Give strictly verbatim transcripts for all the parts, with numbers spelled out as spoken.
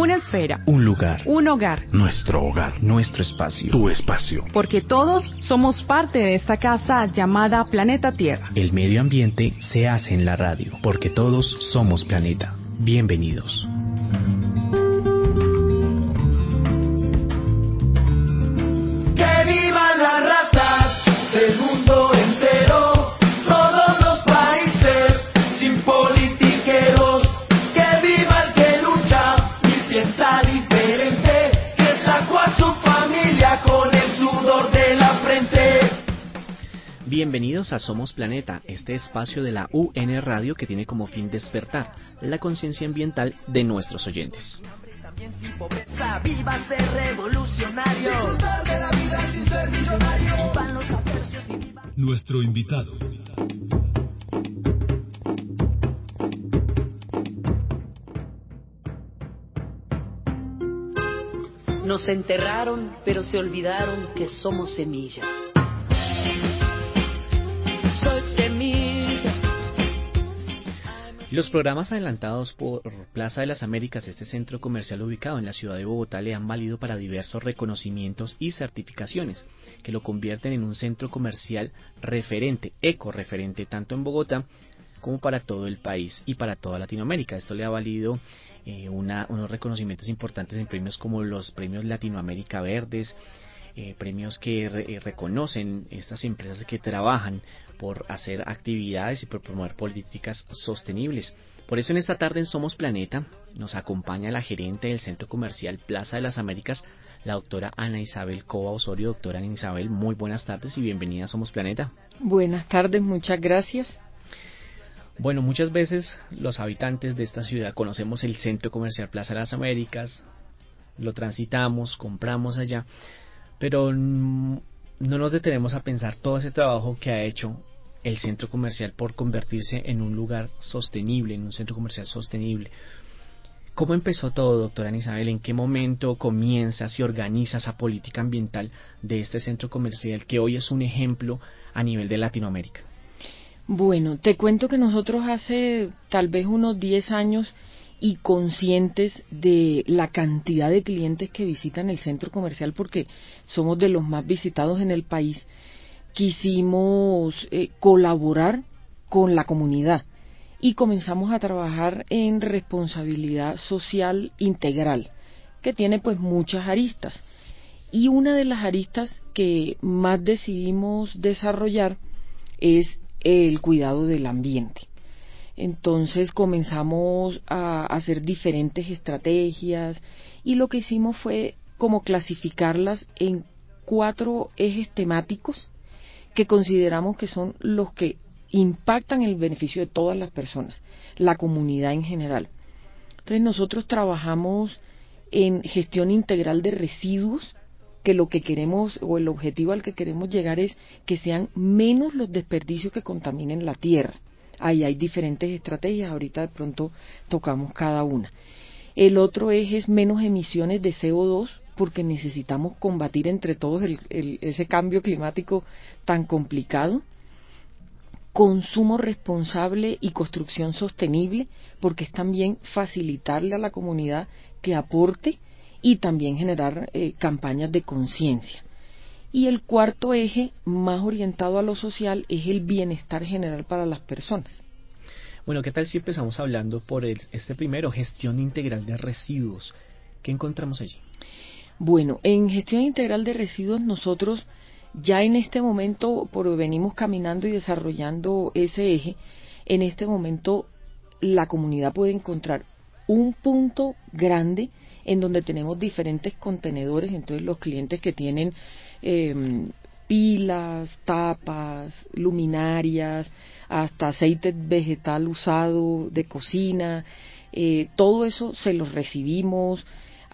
Una esfera. Un lugar. Un hogar. Nuestro hogar. Nuestro espacio. Tu espacio. Porque todos somos parte de esta casa llamada Planeta Tierra. El medio ambiente se hace en la radio, porque todos somos planeta. Bienvenidos. ¡Que vivan las razas del mundo entero! Todos los países, sin politiqueros. ¡Que viva el que lucha y piensa diferente! ¡Que sacó a su familia con el sudor de la frente! Bienvenidos a Somos Planeta, este espacio de la U N Radio que tiene como fin despertar la conciencia ambiental de nuestros oyentes. También sin pobreza, viva ser revolucionario. Disfrutar de la vida sin ser millonario. Vivan los atercios y viva... Nuestro invitado. Nos enterraron, pero se olvidaron que somos semillas. Soy semilla. Los programas adelantados por Plaza de las Américas, este centro comercial ubicado en la ciudad de Bogotá, le han valido para diversos reconocimientos y certificaciones que lo convierten en un centro comercial referente, eco-referente, tanto en Bogotá como para todo el país y para toda Latinoamérica. Esto le ha valido eh, una, unos reconocimientos importantes en premios como los premios Latinoamérica Verdes, eh, premios que re, eh, reconocen estas empresas que trabajan por hacer actividades y por promover políticas sostenibles. Por eso en esta tarde en Somos Planeta nos acompaña la gerente del Centro Comercial Plaza de las Américas, la doctora Ana Isabel Cova Osorio. Doctora Ana Isabel, muy buenas tardes y bienvenida a Somos Planeta. Buenas tardes, muchas gracias. Bueno, muchas veces los habitantes de esta ciudad conocemos el Centro Comercial Plaza de las Américas, lo transitamos, compramos allá, pero no nos detenemos a pensar todo ese trabajo que ha hecho el centro comercial por convertirse en un lugar sostenible, en un centro comercial sostenible. ¿Cómo empezó todo, doctora Ana Isabel? ¿En qué momento comienza, se organiza esa política ambiental de este centro comercial que hoy es un ejemplo a nivel de Latinoamérica? Bueno, te cuento que nosotros hace tal vez unos diez años y conscientes de la cantidad de clientes que visitan el centro comercial, porque somos de los más visitados en el país, quisimos eh, colaborar con la comunidad y comenzamos a trabajar en responsabilidad social integral, que tiene pues muchas aristas. Y una de las aristas que más decidimos desarrollar es el cuidado del ambiente. Entonces comenzamos a hacer diferentes estrategias y lo que hicimos fue como clasificarlas en cuatro ejes temáticos que consideramos que son los que impactan el beneficio de todas las personas, la comunidad en general. Entonces nosotros trabajamos en gestión integral de residuos, que lo que queremos o el objetivo al que queremos llegar es que sean menos los desperdicios que contaminen la tierra. Ahí hay diferentes estrategias, ahorita de pronto tocamos cada una. El otro eje es menos emisiones de C O dos, porque necesitamos combatir entre todos el, el, ese cambio climático tan complicado. Consumo responsable y construcción sostenible, porque es también facilitarle a la comunidad que aporte y también generar eh, campañas de conciencia. Y el cuarto eje, más orientado a lo social, es el bienestar general para las personas. Bueno, ¿qué tal si empezamos hablando por el, este primero, gestión integral de residuos? ¿Qué encontramos allí? Bueno, en gestión integral de residuos nosotros ya en este momento, por venimos caminando y desarrollando ese eje, en este momento la comunidad puede encontrar un punto grande en donde tenemos diferentes contenedores. Entonces los clientes que tienen eh, pilas, tapas, luminarias, hasta aceite vegetal usado de cocina, eh, todo eso se los recibimos,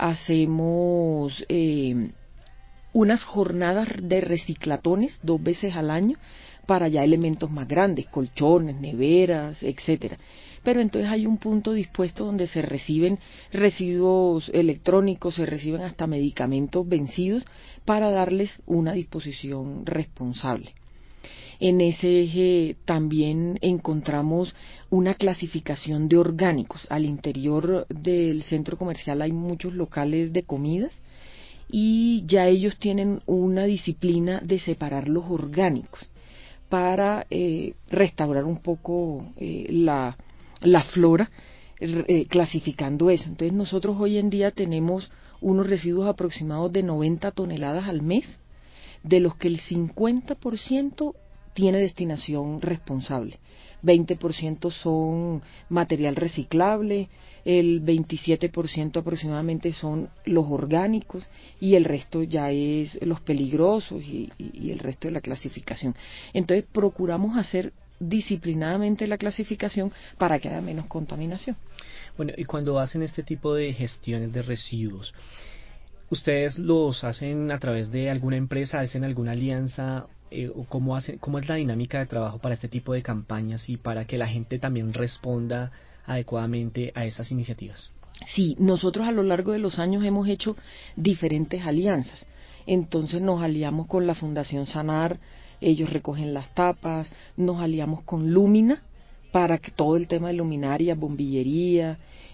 hacemos eh, unas jornadas de reciclatones dos veces al año para ya elementos más grandes, colchones, neveras, etcétera. Pero entonces hay un punto dispuesto donde se reciben residuos electrónicos, se reciben hasta medicamentos vencidos para darles una disposición responsable. En ese eje también encontramos una clasificación de orgánicos. Al interior del centro comercial hay muchos locales de comidas y ya ellos tienen una disciplina de separar los orgánicos para eh, restaurar un poco eh, la, la flora, eh, clasificando eso. Entonces nosotros hoy en día tenemos unos residuos aproximados de noventa toneladas al mes, de los que el cincuenta por ciento tiene destinación responsable, veinte por ciento son material reciclable, el veintisiete por ciento aproximadamente son los orgánicos y el resto ya es los peligrosos y, y, y el resto de la clasificación. Entonces procuramos hacer disciplinadamente la clasificación para que haya menos contaminación. Bueno, y cuando hacen este tipo de gestiones de residuos, ¿ustedes los hacen a través de alguna empresa, hacen alguna alianza? Eh, ¿cómo, hacen, ¿Cómo es la dinámica de trabajo para este tipo de campañas y para que la gente también responda adecuadamente a esas iniciativas? Sí, nosotros a lo largo de los años hemos hecho diferentes alianzas. Entonces nos aliamos con la Fundación Sanar, ellos recogen las tapas, nos aliamos con Lumina para que todo el tema de luminarias, bombillería,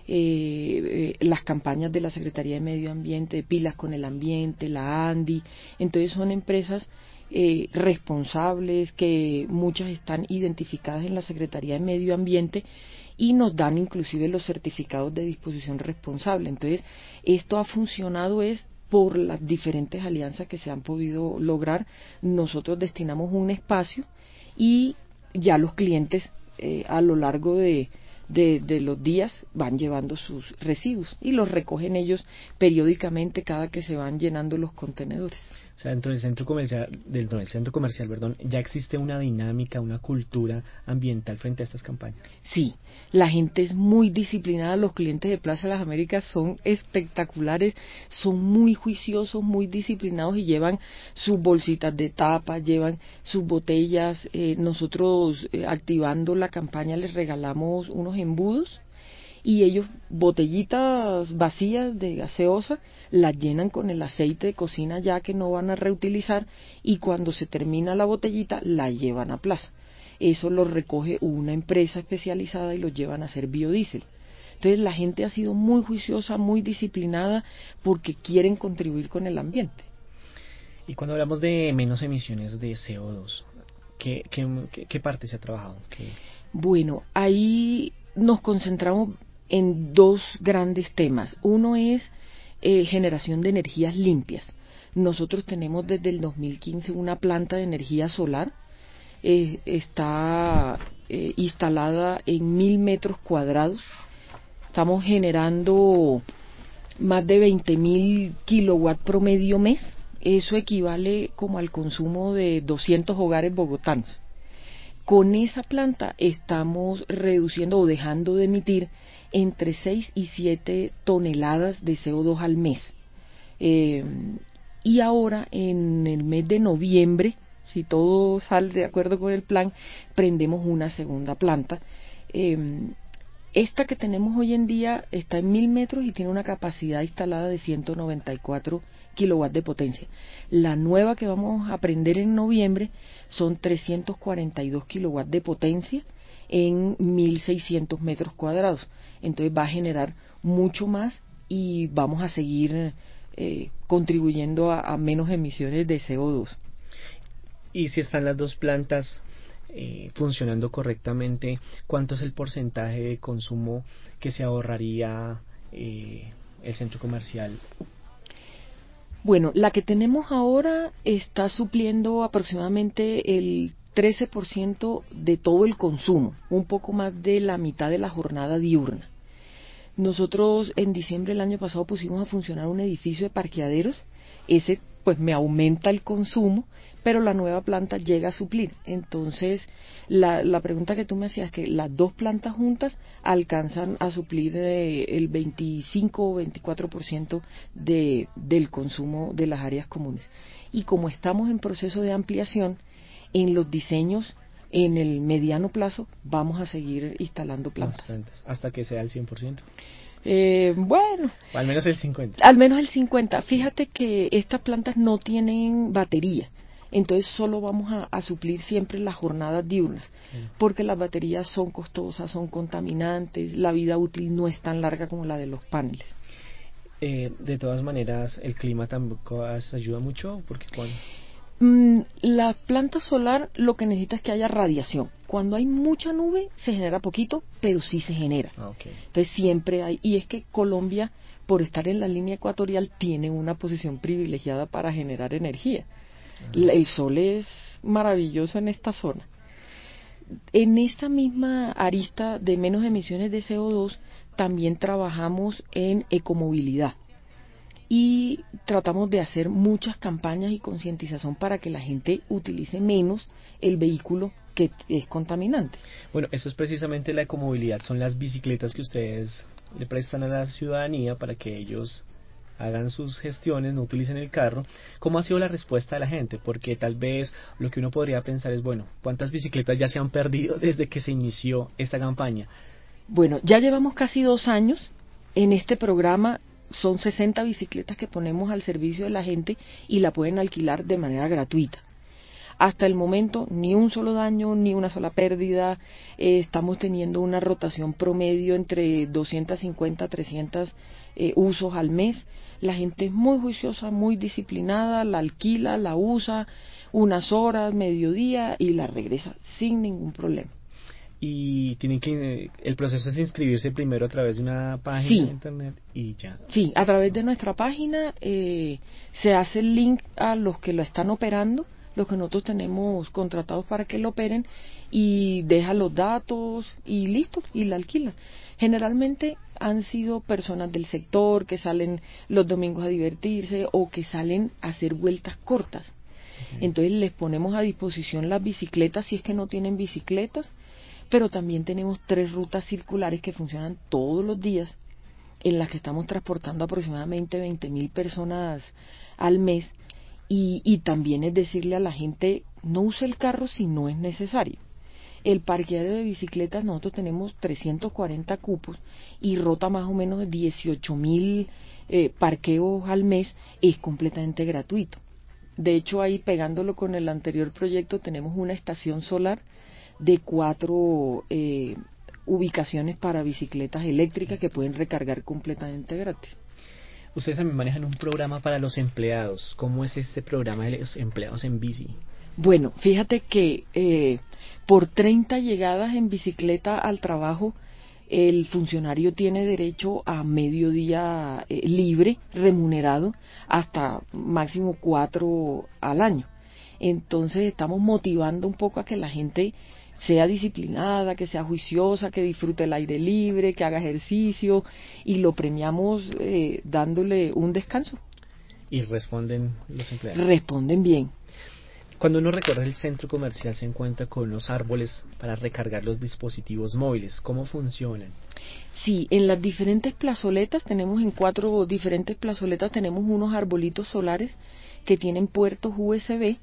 eh, eh, las campañas de la Secretaría de Medio Ambiente, de Pilas con el Ambiente, la ANDI. Entonces son empresas eh, responsables, que muchas están identificadas en la Secretaría de Medio Ambiente y nos dan inclusive los certificados de disposición responsable. Entonces esto ha funcionado es por las diferentes alianzas que se han podido lograr. Nosotros destinamos un espacio y ya los clientes eh, a lo largo de, de, de los días van llevando sus residuos y los recogen ellos periódicamente cada que se van llenando los contenedores. O sea, dentro del centro comercial, dentro del centro comercial, perdón, ya existe una dinámica, una cultura ambiental frente a estas campañas. Sí, la gente es muy disciplinada, los clientes de Plaza de las Américas son espectaculares, son muy juiciosos, muy disciplinados y llevan sus bolsitas de tapa, llevan sus botellas. Eh, nosotros eh, activando la campaña les regalamos unos embudos y ellos botellitas vacías de gaseosa las llenan con el aceite de cocina ya que no van a reutilizar y cuando se termina la botellita la llevan a Plaza. Eso lo recoge una empresa especializada y los llevan a hacer biodiesel. Entonces la gente ha sido muy juiciosa, muy disciplinada porque quieren contribuir con el ambiente. Y cuando hablamos de menos emisiones de C O dos, ¿qué, qué, qué parte se ha trabajado? ¿Qué? Bueno, ahí nos concentramos en dos grandes temas. Uno es eh, generación de energías limpias. Nosotros tenemos desde el dos mil quince una planta de energía solar, eh, está eh, instalada en mil metros cuadrados. Estamos generando más de veinte mil kilowatts promedio mes. Eso equivale como al consumo de doscientos hogares bogotanos. Con esa planta estamos reduciendo o dejando de emitir entre seis y siete toneladas de C O dos al mes. Eh, y ahora en el mes de noviembre, si todo sale de acuerdo con el plan, prendemos una segunda planta. Eh, esta que tenemos hoy en día está en mil metros y tiene una capacidad instalada de ciento noventa y cuatro kilowatts de potencia. La nueva que vamos a prender en noviembre son trescientos cuarenta y dos kilowatts de potencia en mil seiscientos metros cuadrados. Entonces va a generar mucho más y vamos a seguir eh, contribuyendo a, a menos emisiones de C O dos. Y si están las dos plantas eh, funcionando correctamente, ¿cuánto es el porcentaje de consumo que se ahorraría eh, el centro comercial? Bueno, la que tenemos ahora está supliendo aproximadamente el trece por ciento de todo el consumo, un poco más de la mitad de la jornada diurna. Nosotros en diciembre del año pasado pusimos a funcionar un edificio de parqueaderos, ese pues me aumenta el consumo, pero la nueva planta llega a suplir. Entonces, la, la pregunta que tú me hacías, que las dos plantas juntas alcanzan a suplir eh, el veinticinco o veinticuatro por ciento de, del consumo de las áreas comunes. Y como estamos en proceso de ampliación, en los diseños, en el mediano plazo, vamos a seguir instalando plantas. plantas hasta que sea el cien por ciento. Eh, bueno, o al menos el cincuenta. Al menos el cincuenta. Fíjate que estas plantas no tienen batería. entonces solo vamos a, a suplir siempre las jornadas diurnas, porque las baterías son costosas, son contaminantes, la vida útil no es tan larga como la de los paneles. Eh, de todas maneras, el clima tampoco ayuda mucho, porque cuando... Mm, la planta solar lo que necesita es que haya radiación. Cuando hay mucha nube se genera poquito, pero sí se genera. Ah, okay. Entonces siempre hay, y es que Colombia, por estar en la línea ecuatorial, tiene una posición privilegiada para generar energía. Ah. El sol es maravilloso en esta zona. En esta misma arista de menos emisiones de C O dos, también trabajamos en ecomovilidad y tratamos de hacer muchas campañas y concientización para que la gente utilice menos el vehículo que es contaminante. Bueno, eso es precisamente la ecomovilidad, son las bicicletas que ustedes le prestan a la ciudadanía para que ellos hagan sus gestiones, no utilicen el carro. ¿Cómo ha sido la respuesta de la gente? Porque tal vez lo que uno podría pensar es, bueno, ¿cuántas bicicletas ya se han perdido desde que se inició esta campaña? Bueno, ya llevamos casi dos años en este programa. Son sesenta bicicletas que ponemos al servicio de la gente y la pueden alquilar de manera gratuita. Hasta el momento ni un solo daño, ni una sola pérdida. Eh, estamos teniendo una rotación promedio entre doscientos cincuenta a trescientos eh, usos al mes. La gente es muy juiciosa, muy disciplinada, la alquila, la usa unas horas, mediodía y la regresa sin ningún problema. Y tienen que, el proceso es inscribirse primero a través de una página sí. de internet y ya. Sí, a través de nuestra página eh, se hace el link a los que lo están operando, los que nosotros tenemos contratados para que lo operen, y deja los datos y listo, y la alquilan. Generalmente han sido personas del sector que salen los domingos a divertirse o que salen a hacer vueltas cortas. Okay. Entonces les ponemos a disposición las bicicletas si es que no tienen bicicletas, pero también tenemos tres rutas circulares que funcionan todos los días, en las que estamos transportando aproximadamente veinte mil personas al mes, y, y también es decirle a la gente, no use el carro si no es necesario. El parqueadero de bicicletas, nosotros tenemos trescientos cuarenta cupos y rota más o menos de dieciocho mil eh, parqueos al mes, es completamente gratuito. De hecho, ahí pegándolo con el anterior proyecto, tenemos una estación solar de cuatro eh, ubicaciones para bicicletas eléctricas que pueden recargar completamente gratis. Ustedes también manejan un programa para los empleados. ¿Cómo es este programa de los empleados en bici? Bueno, fíjate que eh, por treinta llegadas en bicicleta al trabajo, el funcionario tiene derecho a mediodía eh, libre, remunerado, hasta máximo cuatro al año. Entonces estamos motivando un poco a que la gente sea disciplinada, que sea juiciosa, que disfrute el aire libre, que haga ejercicio, y lo premiamos eh, dándole un descanso. ¿Y responden los empleados? Responden bien. Cuando uno recorre el centro comercial se encuentra con unos árboles para recargar los dispositivos móviles. ¿Cómo funcionan? Sí, en las diferentes plazoletas, tenemos en cuatro diferentes plazoletas, tenemos unos arbolitos solares que tienen puertos U S B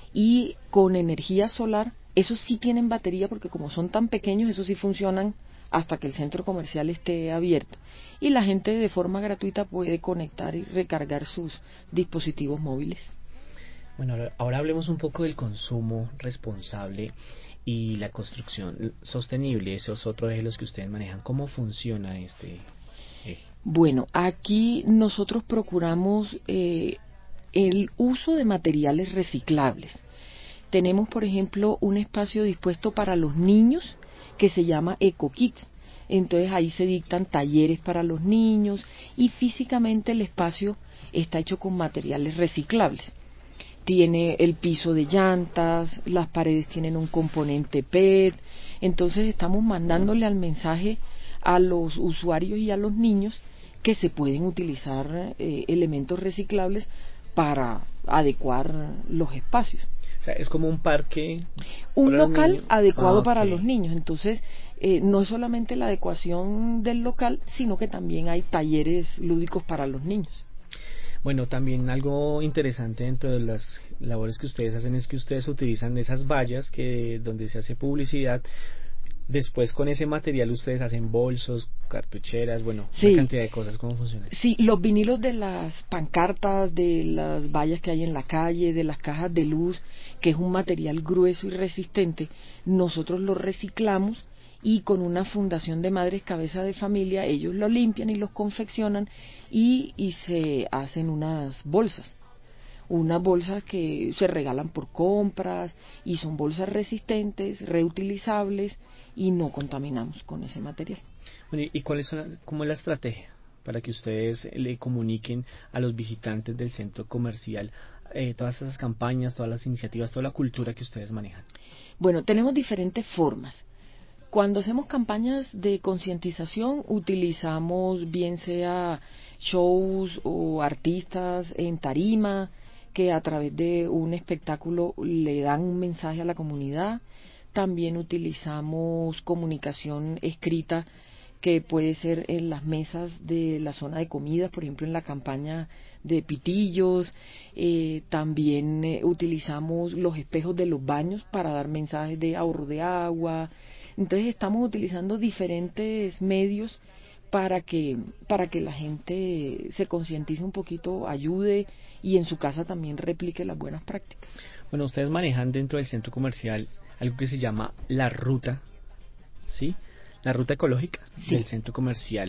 y con energía solar. Esos sí tienen batería porque como son tan pequeños, esos sí funcionan hasta que el centro comercial esté abierto. Y la gente de forma gratuita puede conectar y recargar sus dispositivos móviles. Bueno, ahora hablemos un poco del consumo responsable y la construcción sostenible. Ese es otro eje de los que ustedes manejan. ¿Cómo funciona este eje? Bueno, aquí nosotros procuramos eh, el uso de materiales reciclables. Tenemos, por ejemplo, un espacio dispuesto para los niños que se llama EcoKids. Entonces ahí se dictan talleres para los niños y físicamente el espacio está hecho con materiales reciclables. Tiene el piso de llantas, las paredes tienen un componente P E T. Entonces estamos mandándole al mensaje a los usuarios y a los niños que se pueden utilizar eh, elementos reciclables para adecuar los espacios. O sea, es como un parque. Un local adecuado ah, okay. para los niños. Entonces, eh, no es solamente la adecuación del local, sino que también hay talleres lúdicos para los niños. Bueno, también algo interesante dentro de las labores que ustedes hacen es que ustedes utilizan esas vallas que donde se hace publicidad Después con ese material ustedes hacen bolsos, cartucheras, bueno, Sí. una cantidad de cosas. ¿Cómo funciona? Sí, los vinilos de las pancartas, de las vallas que hay en la calle, de las cajas de luz, que es un material grueso y resistente, nosotros los reciclamos y con una fundación de madres cabeza de familia ellos lo limpian y los confeccionan y, y se hacen unas bolsas. Unas bolsas que se regalan por compras y son bolsas resistentes, reutilizables y no contaminamos con ese material. Bueno, ¿y cuál es, una- cómo es la estrategia para que ustedes le comuniquen a los visitantes del centro comercial eh, todas esas campañas, todas las iniciativas, toda la cultura que ustedes manejan? Bueno, tenemos diferentes formas. Cuando hacemos campañas de concientización, utilizamos bien sea shows o artistas en tarima que a través de un espectáculo le dan un mensaje a la comunidad. También utilizamos comunicación escrita que puede ser en las mesas de la zona de comidas, por ejemplo en la campaña de pitillos. Eh, también eh, utilizamos los espejos de los baños para dar mensajes de ahorro de agua. Entonces estamos utilizando diferentes medios para que para que la gente se concientice un poquito, ayude y en su casa también replique las buenas prácticas. Bueno, ustedes manejan dentro del centro comercial algo que se llama la ruta, ¿sí? La ruta ecológica Sí. del centro comercial.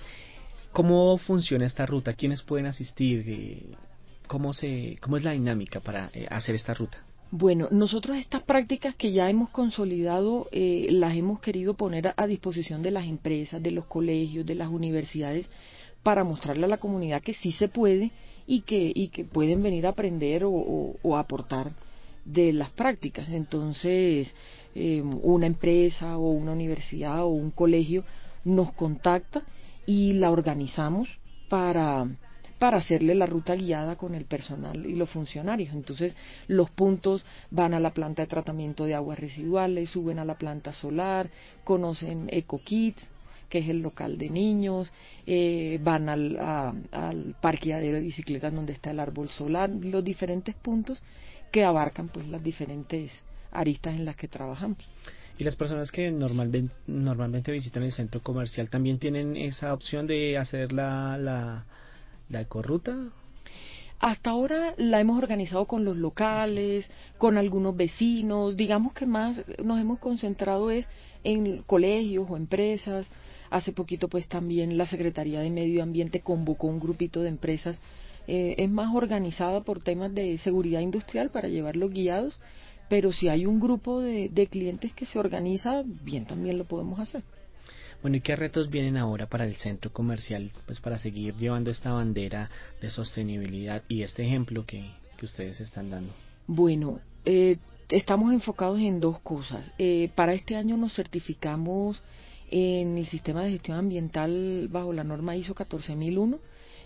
¿Cómo funciona esta ruta? ¿Quiénes pueden asistir? Eh, ¿Cómo se, cómo es la dinámica para eh, hacer esta ruta? Bueno, nosotros estas prácticas que ya hemos consolidado eh, las hemos querido poner a, a disposición de las empresas, de los colegios, de las universidades, para mostrarle a la comunidad que sí se puede y que, y que pueden venir a aprender o, o, o aportar de las prácticas. Entonces, eh, una empresa o una universidad o un colegio nos contacta y la organizamos para para hacerle la ruta guiada con el personal y los funcionarios. Entonces, los puntos van a la planta de tratamiento de aguas residuales, suben a la planta solar, conocen EcoKids, que es el local de niños, eh, van al, a, al parqueadero de bicicletas donde está el árbol solar, los diferentes puntos que abarcan pues las diferentes aristas en las que trabajamos. ¿Y las personas que normalmente, normalmente visitan el centro comercial también tienen esa opción de hacer la... la ¿La ecorruta? Hasta ahora la hemos organizado con los locales, con algunos vecinos, digamos que más nos hemos concentrado es en colegios o empresas. Hace poquito pues también la Secretaría de Medio Ambiente convocó un grupito de empresas, eh, es más organizada por temas de seguridad industrial para llevarlos guiados, pero si hay un grupo de, de clientes que se organiza, bien también lo podemos hacer. Bueno, ¿y qué retos vienen ahora para el centro comercial, pues para seguir llevando esta bandera de sostenibilidad y este ejemplo que, que ustedes están dando? Bueno, eh, estamos enfocados en dos cosas. Eh, para este año nos certificamos en el sistema de gestión ambiental bajo la norma ISO catorce mil uno.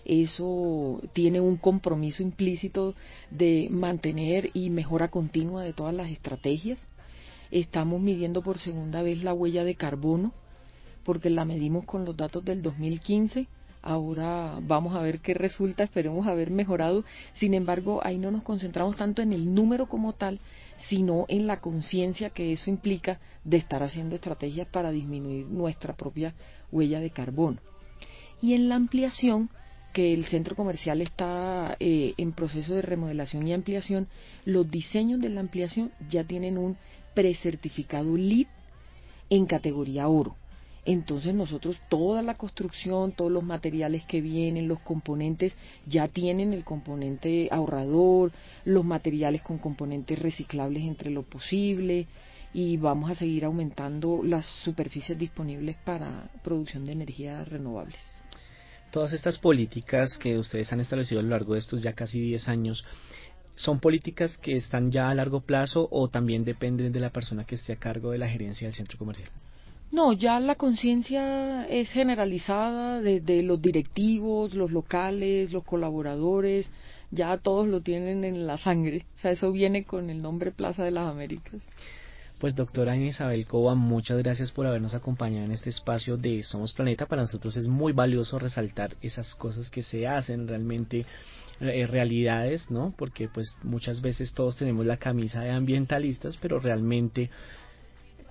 Eso tiene un compromiso implícito de mantener y mejora continua de todas las estrategias. Estamos midiendo por segunda vez la huella de carbono, porque la medimos con los datos del dos mil quince, ahora vamos a ver qué resulta, esperemos haber mejorado. Sin embargo, ahí no nos concentramos tanto en el número como tal, sino en la conciencia que eso implica de estar haciendo estrategias para disminuir nuestra propia huella de carbono. Y en la ampliación, que el centro comercial está eh, en proceso de remodelación y ampliación, los diseños de la ampliación ya tienen un precertificado LEED en categoría oro. Entonces nosotros toda la construcción, todos los materiales que vienen, los componentes ya tienen el componente ahorrador, los materiales con componentes reciclables entre lo posible, y vamos a seguir aumentando las superficies disponibles para producción de energías renovables. Todas estas políticas que ustedes han establecido a lo largo de estos ya casi diez años, ¿son políticas que están ya a largo plazo o también dependen de la persona que esté a cargo de la gerencia del centro comercial? No, ya la conciencia es generalizada desde los directivos, los locales, los colaboradores, ya todos lo tienen en la sangre. O sea, eso viene con el nombre Plaza de las Américas. Pues doctora Isabel Cova, muchas gracias por habernos acompañado en este espacio de Somos Planeta. Para nosotros es muy valioso resaltar esas cosas que se hacen realmente eh, realidades, ¿no? Porque pues muchas veces todos tenemos la camisa de ambientalistas, pero realmente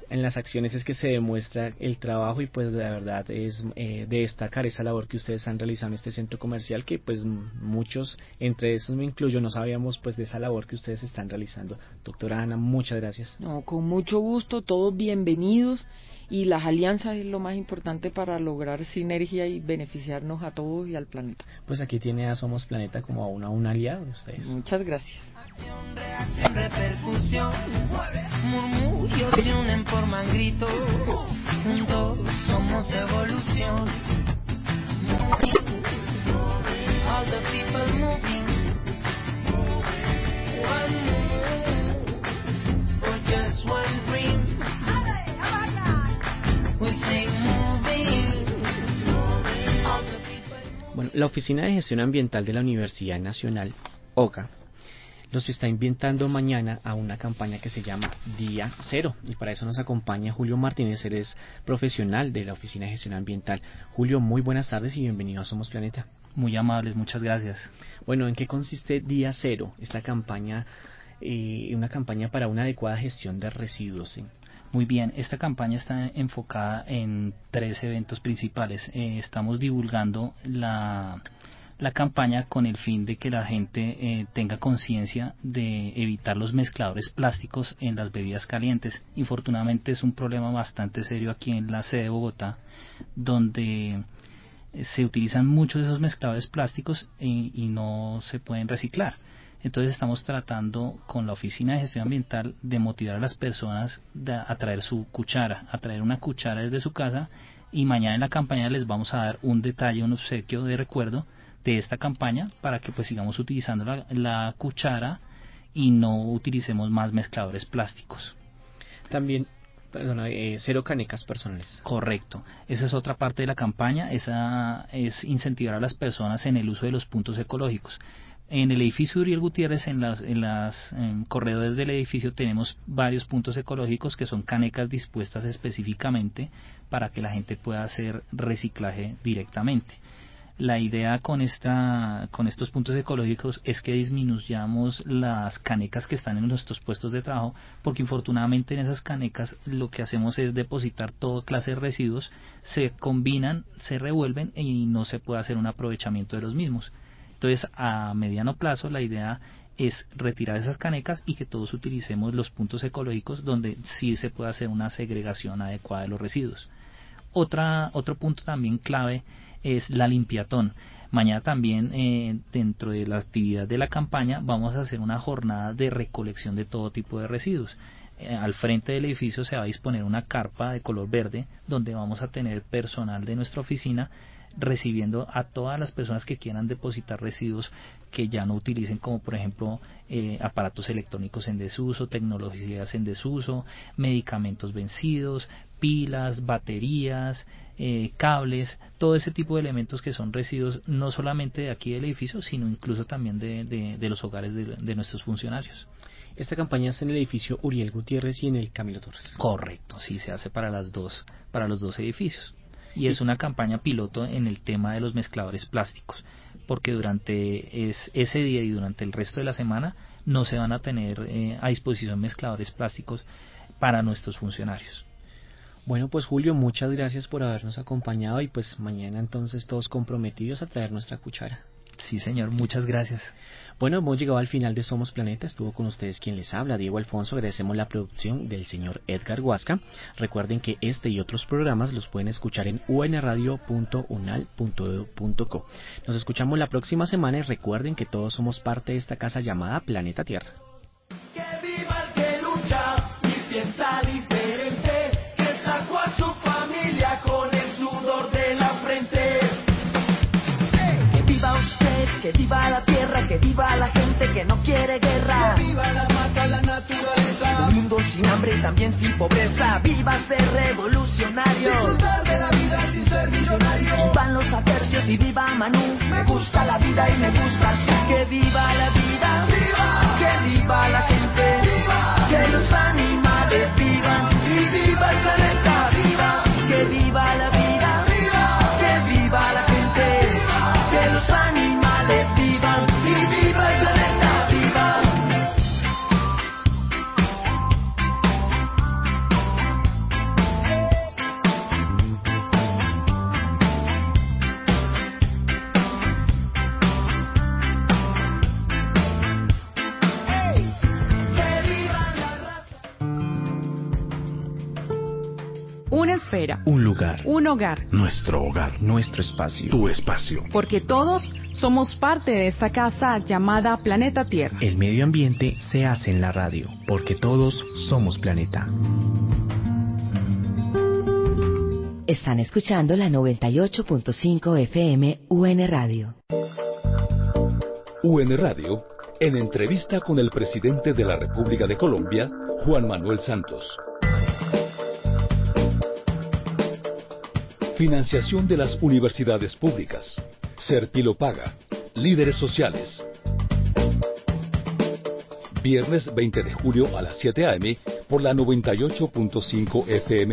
en las acciones es que se demuestra el trabajo, y pues la verdad es eh, de destacar esa labor que ustedes han realizado en este centro comercial, que pues muchos, entre esos me incluyo, no sabíamos pues de esa labor que ustedes están realizando. Doctora Ana, muchas gracias. No, con mucho gusto, todos bienvenidos, y las alianzas es lo más importante para lograr sinergia y beneficiarnos a todos y al planeta. Pues aquí tiene a Somos Planeta como a una, un aliado de ustedes. Muchas gracias. Reacción, repercusión, murmullos se unen, forman gritos, juntos somos evolución. All the people moving, one move, or just one dream. We sing moving. All the people. Bueno, la Oficina de Gestión Ambiental de la Universidad Nacional, OGA, los está invitando mañana a una campaña que se llama Día Cero, y para eso nos acompaña Julio Martínez. Él es profesional de la Oficina de Gestión Ambiental. Julio, muy buenas tardes y bienvenido a Somos Planeta. Muy amables, muchas gracias. Bueno, ¿en qué consiste Día Cero? Esta campaña, eh, una campaña para una adecuada gestión de residuos, ¿sí? Muy bien, esta campaña está enfocada en tres eventos principales. Eh, estamos divulgando la... la campaña con el fin de que la gente eh, tenga conciencia de evitar los mezcladores plásticos en las bebidas calientes. Infortunadamente es un problema bastante serio aquí en la sede de Bogotá, donde se utilizan muchos de esos mezcladores plásticos y, y no se pueden reciclar. Entonces estamos tratando con la Oficina de Gestión Ambiental de motivar a las personas de, a traer su cuchara, a traer una cuchara desde su casa, y mañana en la campaña les vamos a dar un detalle, un obsequio de recuerdo de esta campaña, para que pues sigamos utilizando la, la cuchara y no utilicemos más mezcladores plásticos. También, perdona, eh, cero canecas personales. Correcto, esa es otra parte de la campaña. Esa es incentivar a las personas en el uso de los puntos ecológicos. En el edificio Uriel Gutiérrez, en las, en las en corredores del edificio, tenemos varios puntos ecológicos que son canecas dispuestas específicamente para que la gente pueda hacer reciclaje directamente. La idea con esta con estos puntos ecológicos es que disminuyamos las canecas que están en nuestros puestos de trabajo, porque infortunadamente en esas canecas lo que hacemos es depositar toda clase de residuos, se combinan, se revuelven y no se puede hacer un aprovechamiento de los mismos. Entonces, a mediano plazo la idea es retirar esas canecas y que todos utilicemos los puntos ecológicos, donde sí se puede hacer una segregación adecuada de los residuos. Otra, otro punto también clave es la limpiatón. Mañana también, eh, dentro de la actividad de la campaña, vamos a hacer una jornada de recolección de todo tipo de residuos. Eh, al frente del edificio se va a disponer una carpa de color verde, donde vamos a tener personal de nuestra oficina recibiendo a todas las personas que quieran depositar residuos que ya no utilicen, como por ejemplo eh, aparatos electrónicos en desuso, tecnologías en desuso, medicamentos vencidos, pilas, baterías, eh, cables, todo ese tipo de elementos que son residuos no solamente de aquí del edificio, sino incluso también de, de, de los hogares de, de nuestros funcionarios. Esta campaña está en el edificio Uriel Gutiérrez y en el Camilo Torres. Correcto, sí, se hace para las dos, para los dos edificios. Y es una campaña piloto en el tema de los mezcladores plásticos, porque durante es, ese día y durante el resto de la semana no se van a tener eh, a disposición mezcladores plásticos para nuestros funcionarios. Bueno, pues Julio, muchas gracias por habernos acompañado, y pues mañana entonces todos comprometidos a traer nuestra cuchara. Sí, señor, muchas gracias. Bueno, hemos llegado al final de Somos Planeta. Estuvo con ustedes quien les habla, Diego Alfonso. Agradecemos la producción del señor Edgar Huasca. Recuerden que este y otros programas los pueden escuchar en u n radio punto unal punto e d u punto co. Nos escuchamos la próxima semana, y recuerden que todos somos parte de esta casa llamada Planeta Tierra. Que viva el que lucha y piensa diferente, que sacó a su familia con el sudor de la frente. Que viva usted, que viva la tierra, que viva la gente que no quiere guerra. Que viva la mata, la naturaleza. Un mundo sin hambre y también sin pobreza. Viva ser revolucionario. Disfrutar de la vida sin ser millonario. Vivan los atercios y viva Manu. Me gusta la vida y me gusta tú. Que viva la vida. Viva. Que viva la gente. Viva. Que los animales vivan. Y viva el planeta. Viva. Que viva la vida. Viva. Que viva la gente. Viva. Que los animales vivan. Y viva el planeta. Viva. esfera, un lugar, un hogar, nuestro hogar, nuestro espacio, tu espacio. porque todos somos parte de esta casa llamada Planeta Tierra. El medio ambiente se hace en la radio, porque todos somos planeta. Están escuchando la noventa y ocho punto cinco F M U N Radio. U N Radio, en entrevista con el presidente de la República de Colombia, Juan Manuel Santos. Financiación de las universidades públicas. Serpilo Paga. Líderes sociales. Viernes veinte de julio a las siete a m por la noventa y ocho punto cinco F M.